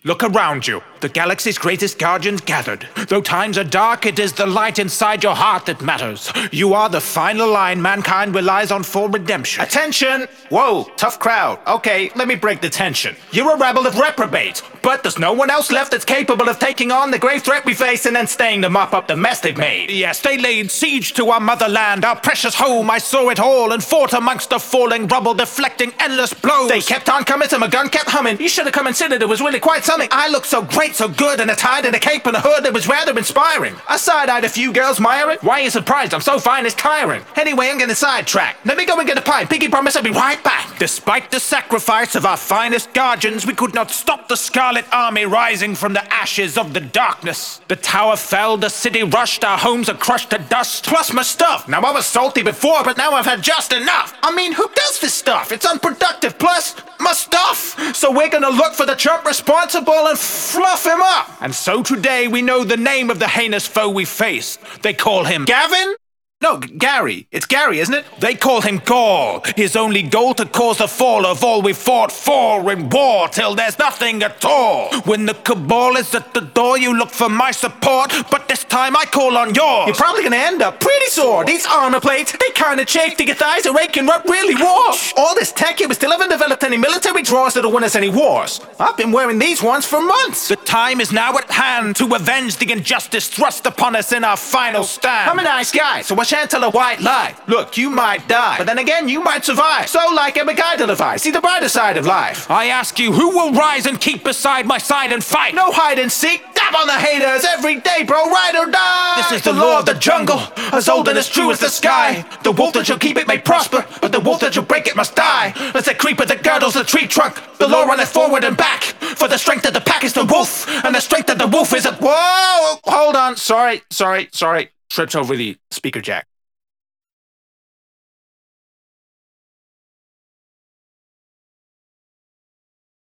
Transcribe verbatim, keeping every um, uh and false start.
Look around you. The galaxy's greatest guardians gathered. Though times are dark, it is the light inside your heart that matters. You are the final line mankind relies on for redemption. Attention! Whoa, tough crowd. Okay, let me break the tension. You're a rebel of reprobates, but there's no one else left that's capable of taking on the grave threat we face and then staying to mop up the mess they've made. Yes, they laid siege to our motherland, our precious home. I saw it all and fought amongst the falling rubble, deflecting endless blows. They kept on coming till my gun kept humming. You should have come and seen it, it was really quite something. I looked so great, so good, and a tie and a cape and a hood that was rather inspiring. I side-eyed a few girls miring. Why are you surprised? I'm so fine it's tiring. Anyway, I'm getting sidetracked. Let me go and get a pint. Piggy promised I'll be right back. Despite the sacrifice of our finest guardians, we could not stop the Scarlet Army rising from the ashes of the darkness. The tower fell, the city rushed, our homes are crushed to dust. Plus my stuff. Now I was salty before, but now I've had just enough. I mean, who does this stuff? It's unproductive. Plus, my stuff. So we're gonna look for the chump responsible and fluff him up. And so today we know the name of the heinous foe we faced. They call him Gavin? No, G- Gary. It's Gary, isn't it? They call him Gaul. His only goal to cause the fall of all we fought for in war till there's nothing at all. When the cabal is at the door, you look for my support, but this time I call on yours. You're probably gonna end up pretty sore. These armor plates, they kinda chafe to your thighs are aching up really warm. All this tech here, we still haven't developed any military draws that'll win us any wars. I've been wearing these ones for months. The time is now at hand to avenge the injustice thrust upon us in our final stand. I'm a nice guy, so I shan't tell a white lie. Look, you might die, but then again, you might survive. So, like I'm a guy to live, see the brighter side of life. I ask you, who will rise and keep beside my side and fight? No hide and seek, dab on the haters every day, bro, ride or die. This is the law of the jungle, as old and as true as the sky. The wolf that shall keep it may prosper, but the wolf that shall break it must die. As the creeper that girdles the tree trunk, the law runneth forward and back. For the strength of the pack is the wolf, and the strength of the wolf is a... Whoa, hold on, sorry, sorry, sorry. Tripped over the speaker jack.